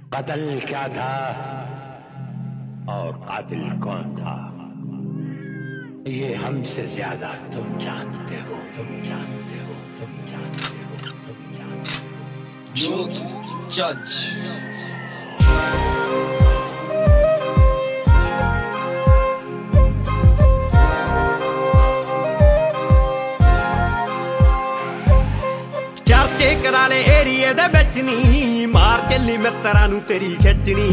कत्ल क्या था और कातिल कौन था, ये हमसे ज्यादा तुम जानते हो, तुम जानते हो, तुम जानते हो, तुम जानते हो। Jude Judge. चर्चे करा ले एरिए दे बिच नी, मार चली मित्तरां नूं तेरी खिचनी।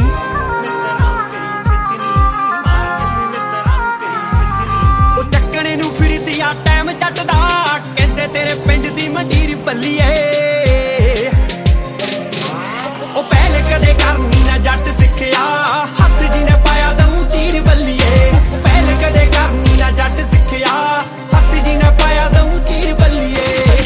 ओ चक्कणे नूं फिरदी आ टाइम जट दा, कहंदे तेरे पिंड दी मंडीर बल्लीए। ओ पहले कदे करनी ना जट सिक्खिया, हत्थ जी ने पाया दऊं चीर बल्लीए। पहले कदे करनी ना जट सिक्खिया, हत्थ जी ने पाया दऊं चीर बल्लीए।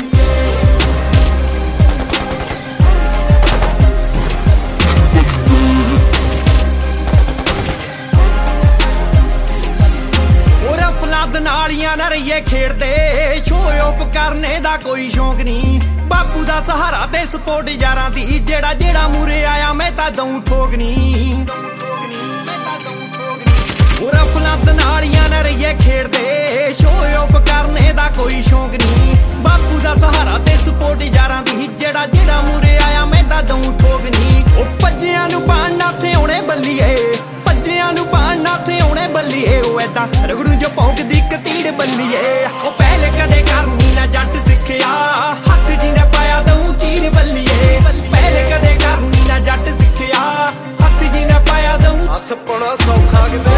नालियां ना रहिए खेड़दे, शो ऑफ करने दा कोई शौक नहीं। बापू दा सहारा ते सपोर्ट यारां दी, जेड़ा जेड़ा मूरे आया मैं तां दऊं ठोकनी। रफलात नालियां ना रहिए खेड़दे, शो ऑफ करने दा कोई शौक नहीं। बापू दा सहारा ते सपोर्ट यारां दी, जेड़ा जेड़ा मूरे आया मैं तां दऊं ठोकनी। ओ पज्जियां नूं पाण नाथे आउणे बल्लीए, पज्जियां नूं पाण नाथे आउणे बल्लीए। ओ ऐदां रगड़ू जो भौंकदी कतीड़ बल्लीए। ओ पहले कदे करनी ना जट सिक्खिया, हत्थ जी ने पाया दऊं चीर बल्लीए। पहले कदे करनी ना जट सिक्खिया, हत्थ जी ने पाया दऊं। हत्थ पाउणा सौखा किते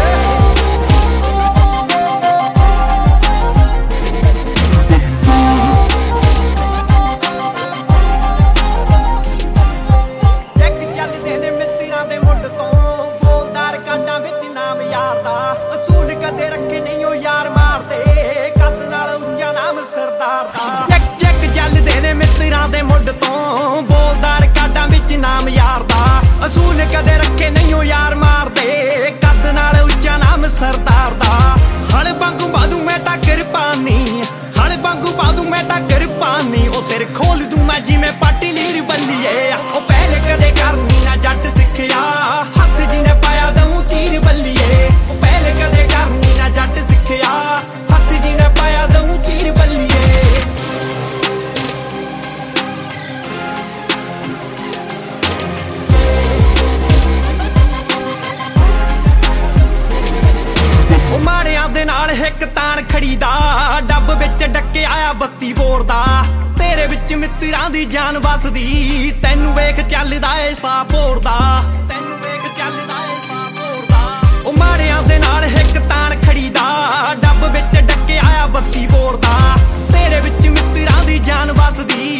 असूल कदे रखे नहीं हो यार मार दे, कद नाल उच्चा नाम सरदार दा। हल वांगू बादू मैं तां किरपानी, हल वांगू बादू मैं तां किरपानी। ओ सिर खोल दूं मैं जिवें पाटी लीर बल्लीए। ओ पहले कदे करनी ना जट सिक्खिया, हत्थ जी ने पाया दऊं चीर बल्लीए। ओ पहले कदे करनी ना जट सिक्खिया, हत्थ जी ने पाया दऊं चीर बल्लीए। माड़ियां दे नाल हिक तान खड़ी दा, डब विच डके आया 32 बोर दा। तेरे विच मित्रां दी जान बसदी, तैनू वेख चलदा ए साह भोरदा, तैनू वेख चलदा ए साह भोरदा। ओ माड़ियां दे नाल हिक तान खड़ी दा, डब विच डके आया 32 बोर दा। तेरे विच मित्रां दी जान बसदी,